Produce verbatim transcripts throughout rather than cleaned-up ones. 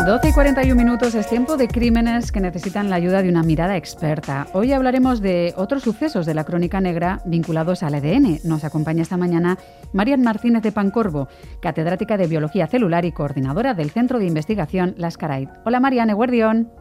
doce y cuarenta y un minutos, es tiempo de crímenes que necesitan la ayuda de una mirada experta. Hoy hablaremos de otros sucesos de la crónica negra vinculados al A D N. Nos acompaña esta mañana Marian Martínez de Pancorbo, catedrática de Biología Celular y coordinadora del Centro de Investigación Las Carai. Hola Marian, eguerdión.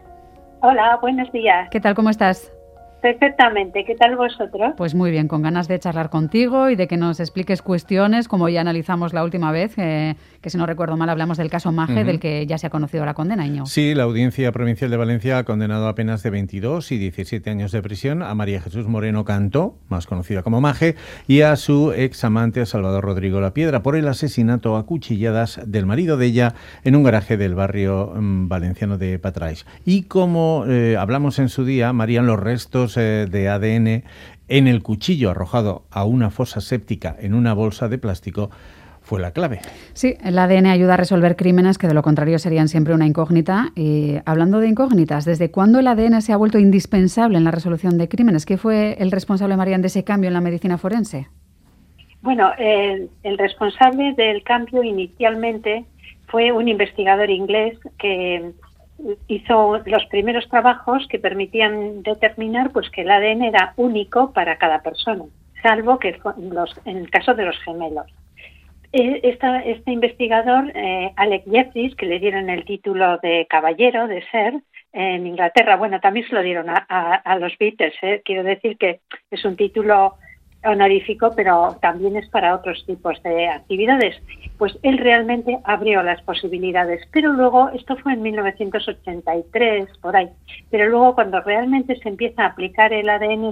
Hola, buenos días. ¿Qué tal, cómo estás? Perfectamente, ¿qué tal vosotros? Pues muy bien, con ganas de charlar contigo y de que nos expliques cuestiones, como ya analizamos la última vez, eh, que si no recuerdo mal hablamos del caso Maje, uh-huh. del que ya se ha conocido la condena, Iñigo. Sí, la Audiencia Provincial de Valencia ha condenado a penas de veintidós y diecisiete años de prisión a María Jesús Moreno Cantó, más conocida como Maje, y a su ex amante, Salvador Rodrigo Lapiedra, por el asesinato a cuchilladas del marido de ella en un garaje del barrio um, valenciano de Patrais. Y como eh, hablamos en su día, Marían, los restos de A D N en el cuchillo arrojado a una fosa séptica en una bolsa de plástico fue la clave. Sí, el A D N ayuda a resolver crímenes que de lo contrario serían siempre una incógnita. Y hablando de incógnitas, ¿desde cuándo el A D N se ha vuelto indispensable en la resolución de crímenes? ¿Qué fue el responsable, Marian, de ese cambio en la medicina forense? Bueno, el, el responsable del cambio inicialmente fue un investigador inglés que hizo los primeros trabajos que permitían determinar pues que el A D N era único para cada persona, salvo que los, en el caso de los gemelos. Esta, este investigador, eh, Alec Jeffries, que le dieron el título de caballero de ser en Inglaterra, bueno, también se lo dieron a, a, a los Beatles, eh. quiero decir que es un título honorífico, pero también es para otros tipos de actividades. Pues él realmente abrió las posibilidades, pero luego, esto fue en mil novecientos ochenta y tres, por ahí, pero luego cuando realmente se empieza a aplicar el A D N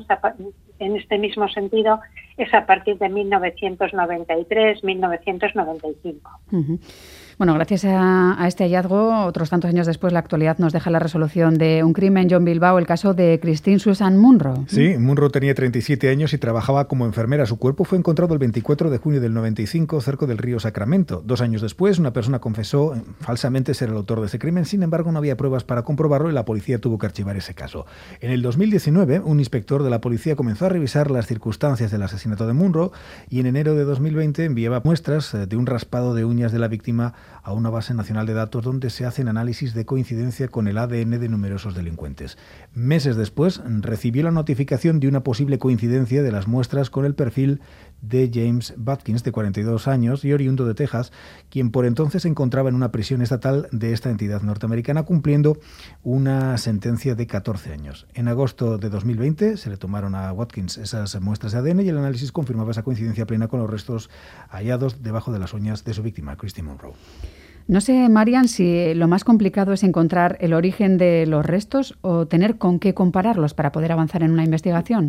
en este mismo sentido, es a partir de mil novecientos noventa y tres, mil novecientos noventa y cinco. Uh-huh. Bueno, gracias a, a este hallazgo, otros tantos años después, la actualidad nos deja la resolución de un crimen, John Bilbao, el caso de Christine Susan Munro. Sí, Munro tenía treinta y siete años y trabajaba como enfermera. Su cuerpo fue encontrado el veinticuatro de junio del noventa y cinco cerca del río Sacramento. Dos años después, una persona confesó falsamente ser el autor de ese crimen. Sin embargo, no había pruebas para comprobarlo y la policía tuvo que archivar ese caso. En el dos mil diecinueve, un inspector de la policía comenzó a revisar las circunstancias del asesinato de Munro y en enero de dos mil veinte enviaba muestras de un raspado de uñas de la víctima a una base nacional de datos donde se hacen análisis de coincidencia con el A D N de numerosos delincuentes. Meses después recibió la notificación de una posible coincidencia de las muestras con el perfil de James Watkins, de cuarenta y dos años y oriundo de Texas, quien por entonces se encontraba en una prisión estatal de esta entidad norteamericana cumpliendo una sentencia de catorce años. En agosto de dos mil veinte se le tomaron a Watkins esas muestras de A D N y el análisis confirmaba esa coincidencia plena con los restos hallados debajo de las uñas de su víctima, Christine Munro. No sé, Marian, si lo más complicado es encontrar el origen de los restos o tener con qué compararlos para poder avanzar en una investigación.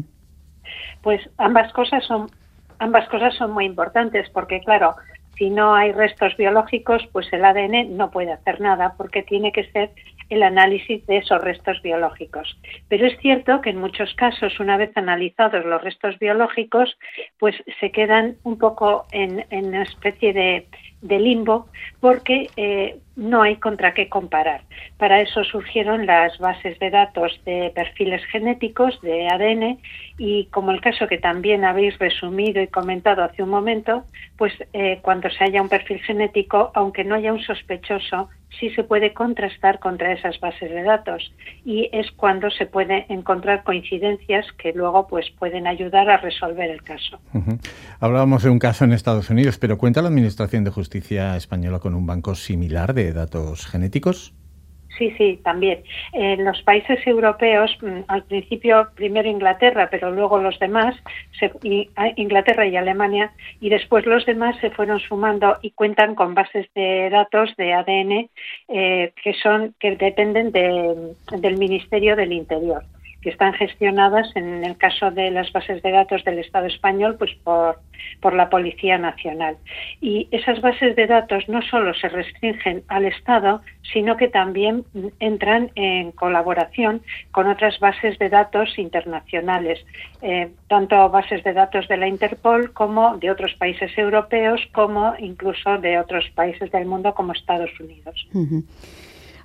Pues ambas cosas son ambas cosas son muy importantes porque, claro, si no hay restos biológicos, pues el A D N no puede hacer nada porque tiene que ser el análisis de esos restos biológicos. Pero es cierto que en muchos casos, una vez analizados los restos biológicos, pues se quedan un poco en, en una especie de, de limbo porque eh, no hay contra qué comparar. Para eso surgieron las bases de datos de perfiles genéticos de A D N y como el caso que también habéis resumido y comentado hace un momento, pues eh, cuando se haya un perfil genético, aunque no haya un sospechoso, sí se puede contrastar contra esas bases de datos y es cuando se puede encontrar coincidencias que luego pues pueden ayudar a resolver el caso. Uh-huh. Hablábamos de un caso en Estados Unidos, pero ¿cuenta la Administración de Justicia española con un banco similar de datos genéticos? Sí, sí, también. En los países europeos, al principio primero Inglaterra, pero luego los demás, se, y, Inglaterra y Alemania, y después los demás se fueron sumando y cuentan con bases de datos de A D N eh, que son que dependen de, del Ministerio del Interior, que están gestionadas, en el caso de las bases de datos del Estado español, pues por, por la Policía Nacional. Y esas bases de datos no solo se restringen al Estado, sino que también entran en colaboración con otras bases de datos internacionales, eh, tanto bases de datos de la Interpol como de otros países europeos, como incluso de otros países del mundo como Estados Unidos. Uh-huh.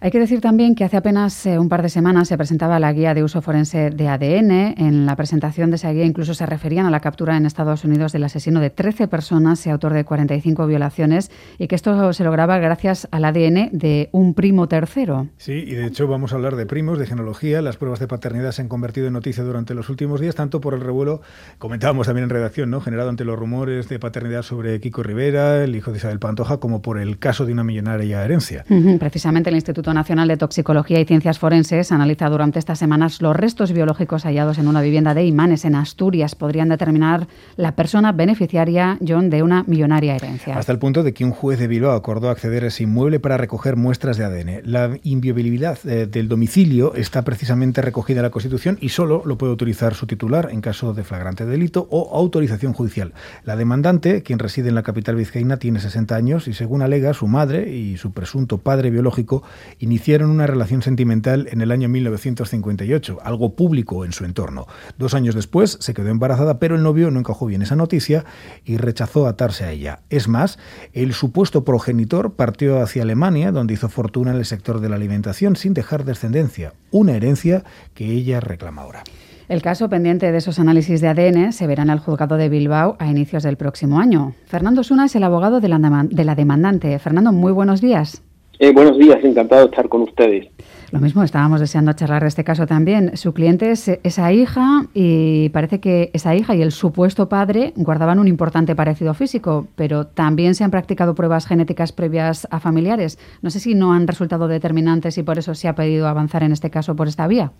Hay que decir también que hace apenas eh, un par de semanas se presentaba la guía de uso forense de A D N. En la presentación de esa guía incluso se referían a la captura en Estados Unidos del asesino de trece personas y autor de cuarenta y cinco violaciones, y que esto se lograba gracias al A D N de un primo tercero. Sí, y de hecho vamos a hablar de primos, de genealogía. Las pruebas de paternidad se han convertido en noticia durante los últimos días, tanto por el revuelo, comentábamos también en redacción, ¿no?, generado ante los rumores de paternidad sobre Kiko Rivera, el hijo de Isabel Pantoja, como por el caso de una millonaria herencia. Uh-huh. Precisamente el Instituto Nacional de Toxicología y Ciencias Forenses analiza durante estas semanas los restos biológicos hallados en una vivienda de Imanes, en Asturias. Podrían determinar la persona beneficiaria, John, de una millonaria herencia. Hasta el punto de que un juez de Bilbao acordó acceder a ese inmueble para recoger muestras de A D N. La inviolabilidad eh, del domicilio está precisamente recogida en la Constitución y solo lo puede autorizar su titular en caso de flagrante delito o autorización judicial. La demandante, quien reside en la capital vizcaína, tiene sesenta años y, según alega, su madre y su presunto padre biológico iniciaron una relación sentimental en el año mil novecientos cincuenta y ocho, algo público en su entorno. Dos años después se quedó embarazada, pero el novio no encajó bien esa noticia y rechazó atarse a ella. Es más, el supuesto progenitor partió hacia Alemania, donde hizo fortuna en el sector de la alimentación sin dejar descendencia, una herencia que ella reclama ahora. El caso pendiente de esos análisis de A D N se verá en el juzgado de Bilbao a inicios del próximo año. Fernando Suna es el abogado de la, de la demandante. Fernando, muy buenos días. Eh, buenos días, encantado de estar con ustedes. Lo mismo, estábamos deseando charlar de este caso también. Su cliente es esa hija y parece que esa hija y el supuesto padre guardaban un importante parecido físico, pero también se han practicado pruebas genéticas previas a familiares. No sé si no han resultado determinantes y por eso se ha pedido avanzar en este caso por esta vía.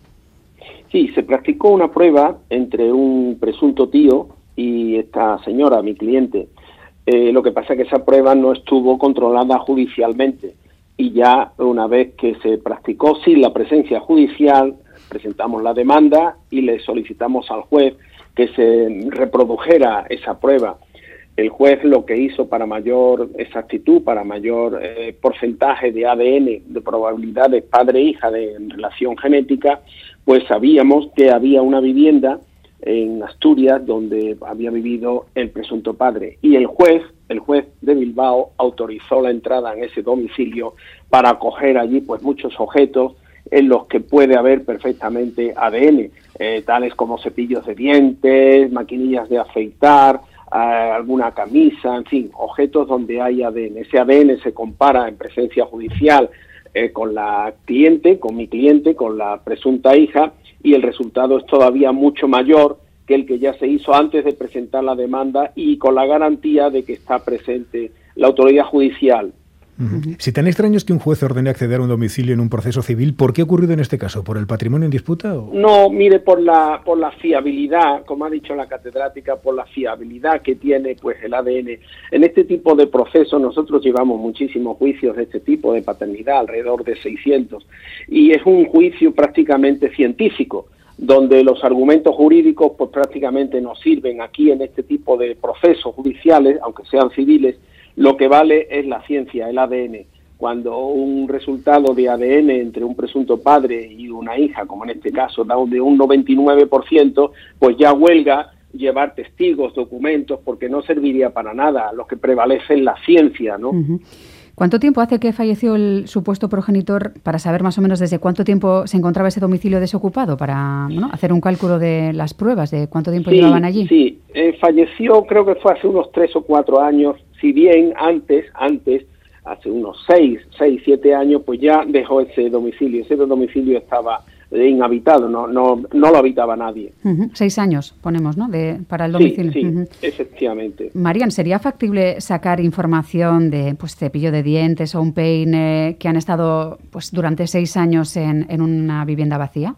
Sí, se practicó una prueba entre un presunto tío y esta señora, mi cliente. Eh, lo que pasa es que esa prueba no estuvo controlada judicialmente. Y ya una vez que se practicó sin la presencia judicial, presentamos la demanda y le solicitamos al juez que se reprodujera esa prueba. El juez lo que hizo para mayor exactitud, para mayor eh, porcentaje de A D N, de probabilidades padre-hija de relación genética, pues sabíamos que había una vivienda en Asturias donde había vivido el presunto padre. Y el juez, el juez de Bilbao, autorizó la entrada en ese domicilio para acoger allí pues muchos objetos en los que puede haber perfectamente A D N, eh, tales como cepillos de dientes, maquinillas de afeitar, eh, alguna camisa, en fin, objetos donde hay A D N. Ese A D N se compara en presencia judicial eh, con la cliente, con mi cliente, con la presunta hija, y el resultado es todavía mucho mayor que el que ya se hizo antes de presentar la demanda y con la garantía de que está presente la autoridad judicial. Uh-huh. Si tan extraño es que un juez ordene acceder a un domicilio en un proceso civil, ¿por qué ha ocurrido en este caso? ¿Por el patrimonio en disputa? O? No, mire, por la por la fiabilidad, como ha dicho la catedrática, por la fiabilidad que tiene pues el A D N. En este tipo de procesos nosotros llevamos muchísimos juicios de este tipo de paternidad, alrededor de seiscientos, y es un juicio prácticamente científico, donde los argumentos jurídicos pues prácticamente no sirven. Aquí en este tipo de procesos judiciales, aunque sean civiles, lo que vale es la ciencia, el A D N. Cuando un resultado de A D N entre un presunto padre y una hija, como en este caso, da de un noventa y nueve por ciento, pues ya huelga llevar testigos, documentos, porque no serviría para nada. Lo que prevalece es la ciencia, ¿no? Uh-huh. ¿Cuánto tiempo hace que falleció el supuesto progenitor, para saber más o menos desde cuánto tiempo se encontraba ese domicilio desocupado, para ¿no? hacer un cálculo de las pruebas, de cuánto tiempo sí, llevaban allí? Sí, eh, falleció creo que fue hace unos tres o cuatro años, si bien antes, antes, hace unos seis, seis, siete años, pues ya dejó ese domicilio. Ese domicilio estaba inhabitado, no no no lo habitaba nadie. Uh-huh. Seis años ponemos, ¿no? De, para el domicilio. Sí, sí, uh-huh. Efectivamente. Marian, ¿sería factible sacar información de pues cepillo de dientes o un peine que han estado pues durante seis años en, en una vivienda vacía?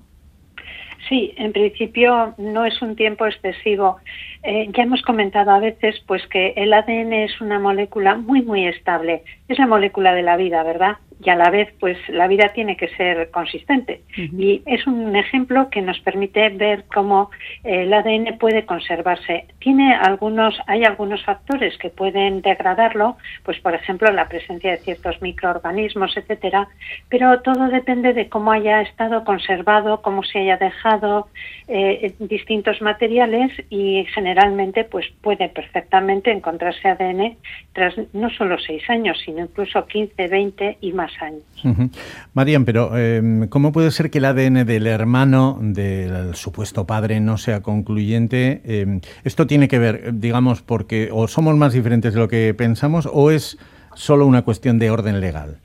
Sí, en principio no es un tiempo excesivo. Eh, ya hemos comentado a veces pues que el A D N es una molécula muy, muy estable. Es la molécula de la vida, ¿verdad? Y a la vez, pues la vida tiene que ser consistente. Uh-huh. Y es un ejemplo que nos permite ver cómo el A D N puede conservarse. Tiene algunos, hay algunos factores que pueden degradarlo, pues por ejemplo la presencia de ciertos microorganismos, etcétera. Pero todo depende de cómo haya estado conservado, cómo se haya dejado eh, distintos materiales, y generalmente pues puede perfectamente encontrarse A D N tras no solo seis años, sino incluso quince, veinte y más años. Uh-huh. Marian, pero eh, ¿cómo puede ser que el A D N del hermano del supuesto padre no sea concluyente? Eh, ¿Esto tiene que ver, digamos, porque o somos más diferentes de lo que pensamos o es solo una cuestión de orden legal?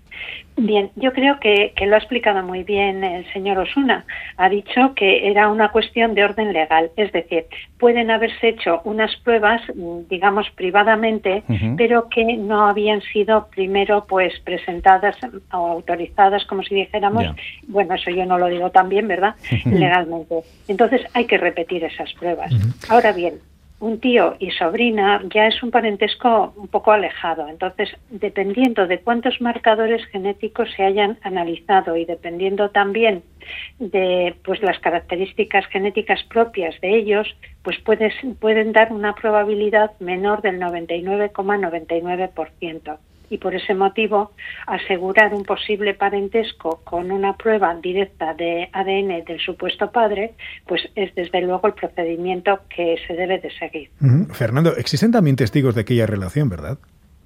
Bien, yo creo que, que lo ha explicado muy bien el señor Osuna. Ha dicho que era una cuestión de orden legal, es decir, pueden haberse hecho unas pruebas, digamos, privadamente, uh-huh. pero que no habían sido primero pues presentadas o autorizadas, como si dijéramos, yeah. bueno, eso yo no lo digo tan bien, ¿verdad?, uh-huh. legalmente. Entonces hay que repetir esas pruebas. Uh-huh. Ahora bien, un tío y sobrina ya es un parentesco un poco alejado. Entonces, dependiendo de cuántos marcadores genéticos se hayan analizado y dependiendo también de pues las características genéticas propias de ellos, pues puedes, pueden dar una probabilidad menor del noventa y nueve coma noventa y nueve por ciento. Y por ese motivo, asegurar un posible parentesco con una prueba directa de A D N del supuesto padre, pues es desde luego el procedimiento que se debe de seguir. Uh-huh. Fernando, existen también testigos de aquella relación, ¿verdad?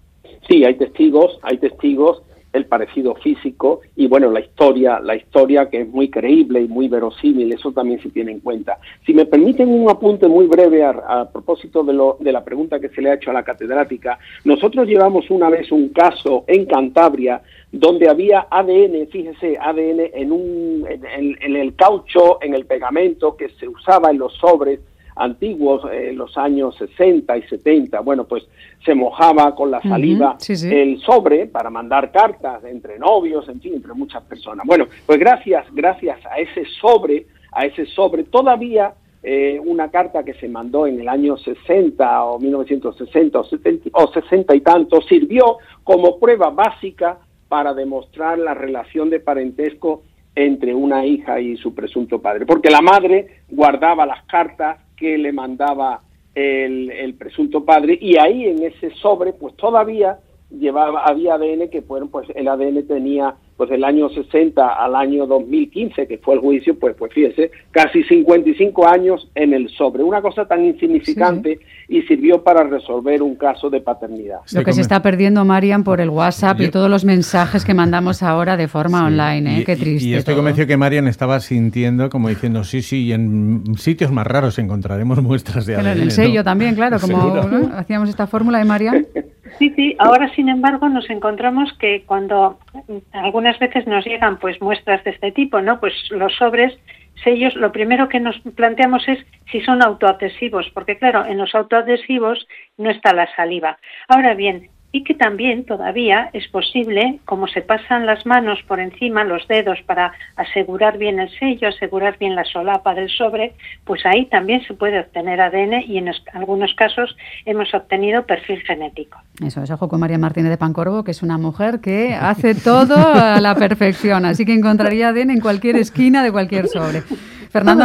Sí, hay testigos, hay testigos, el parecido físico y bueno, la historia, la historia que es muy creíble y muy verosímil, eso también se tiene en cuenta. Si me permiten un apunte muy breve a, a propósito de, lo, de la pregunta que se le ha hecho a la catedrática, nosotros llevamos una vez un caso en Cantabria donde había A D N, fíjese, A D N en, un, en, en, en el caucho, en el pegamento que se usaba en los sobres antiguos, en eh, los años sesenta y setenta, bueno, pues se mojaba con la saliva uh-huh, sí, sí. el sobre para mandar cartas entre novios, en fin, entre muchas personas. Bueno, pues gracias, gracias a ese sobre, a ese sobre, todavía eh, una carta que se mandó en el año sesenta o mil novecientos sesenta o, setenta, o sesenta y tanto, sirvió como prueba básica para demostrar la relación de parentesco entre una hija y su presunto padre, porque la madre guardaba las cartas que le mandaba el, el presunto padre y ahí en ese sobre pues todavía llevaba había A D N que fueron pues el A D N tenía pues del año sesenta al año dos mil quince que fue el juicio pues pues fíjese casi cincuenta y cinco años en el sobre, una cosa tan insignificante sí, sí. y sirvió para resolver un caso de paternidad. Lo que se está perdiendo, Marian, por el WhatsApp y todos los mensajes que mandamos ahora de forma sí. online, ¿eh? Y, qué triste. Y estoy todo. convencido que Marian estaba sintiendo como diciendo sí, sí, y en sitios más raros encontraremos muestras de A D N. Pero en el sello, ¿no? También, claro, como ¿no? hacíamos esta fórmula de Marian. Sí, sí. Ahora, sin embargo, nos encontramos que cuando algunas veces nos llegan pues muestras de este tipo, ¿no? Pues los sobres, sellos, lo primero que nos planteamos es si son autoadhesivos, porque claro, en los autoadhesivos no está la saliva. Ahora bien, y que también todavía es posible, como se pasan las manos por encima, los dedos, para asegurar bien el sello, asegurar bien la solapa del sobre, pues ahí también se puede obtener A D N y en es, algunos casos hemos obtenido perfil genético. Eso es, ojo con Marian Martínez de Pancorbo, que es una mujer que hace todo a la perfección, así que encontraría A D N en cualquier esquina de cualquier sobre. Fernando,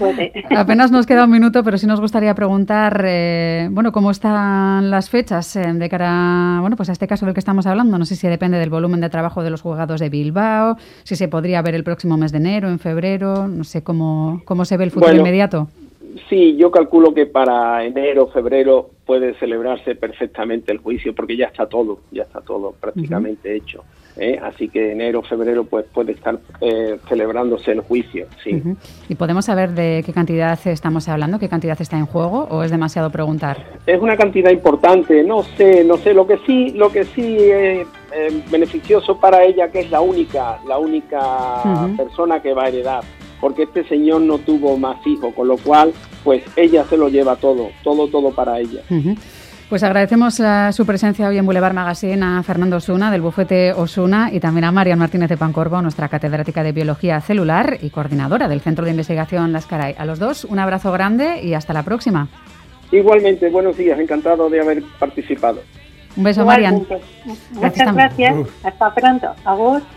apenas nos queda un minuto, pero sí nos gustaría preguntar, eh, bueno, cómo están las fechas eh, de cara, bueno, pues a este caso del que estamos hablando. No sé si depende del volumen de trabajo de los juzgados de Bilbao, si se podría ver el próximo mes de enero, en febrero, no sé cómo, cómo se ve el futuro bueno, inmediato. Sí, yo calculo que para enero, febrero puede celebrarse perfectamente el juicio, porque ya está todo, ya está todo prácticamente uh-huh. hecho. ¿Eh? Así que enero, febrero pues puede estar eh, celebrándose el juicio, sí. Uh-huh. ¿Y podemos saber de qué cantidad estamos hablando? ¿Qué cantidad está en juego o es demasiado preguntar? Es una cantidad importante, no sé, no sé, lo que sí, lo que sí es eh, beneficioso para ella, que es la única, la única uh-huh. persona que va a heredar, porque este señor no tuvo más hijos, con lo cual pues ella se lo lleva todo, todo, todo para ella. Uh-huh. Pues agradecemos uh, su presencia hoy en Boulevard Magazine a Fernando Osuna, del bufete Osuna, y también a Marian Martínez de Pancorbo, nuestra catedrática de Biología Celular y coordinadora del Centro de Investigación Las Caray. A los dos, un abrazo grande y hasta la próxima. Igualmente, buenos días, encantado de haber participado. Un beso, Marian. Muchas gracias, hasta pronto. Adiós.